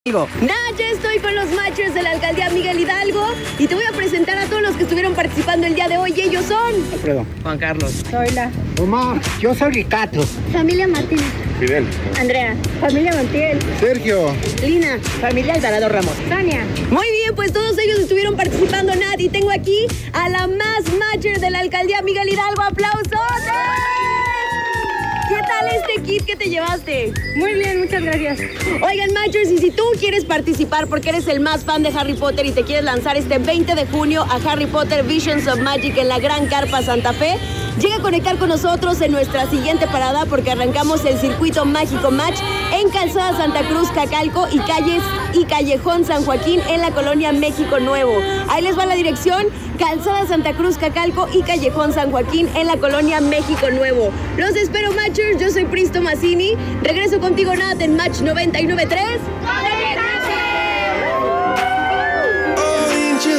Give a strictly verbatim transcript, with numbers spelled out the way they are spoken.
Nah, ya estoy con los Matchers de la alcaldía Miguel Hidalgo y te voy a presentar a todos los que estuvieron participando el día de hoy. Ellos son Alfredo, Juan Carlos, Zoila, Omar, yo soy Ricardo, familia Martínez, Fidel, Andrea, familia Montiel, Sergio, Lina, familia Alvarado Ramos. Tania. Muy bien, pues todos ellos estuvieron participando, Nat, y tengo aquí a la más Matcher de la alcaldía Miguel Hidalgo. ¡Aplausos! ¿Qué tal este kit que te llevaste? Muy bien, muchas gracias. Oigan, Matchers, y si tú quieres participar porque eres el más fan de Harry Potter y te quieres lanzar este veinte de junio a Harry Potter Visions of Magic en la Gran Carpa Santa Fe, llega a conectar con nosotros en nuestra siguiente parada porque arrancamos el circuito mágico Match en Calzada Santa Cruz, Cacalco y calles y Callejón San Joaquín en la colonia México Nuevo. Ahí les va la dirección: Calzada Santa Cruz, Cacalco y Callejón San Joaquín en la colonia México Nuevo. Los espero, Matchers. Yo soy Pristo Mazzini. Regreso contigo, Nat, en Match noventa y nueve punto tres.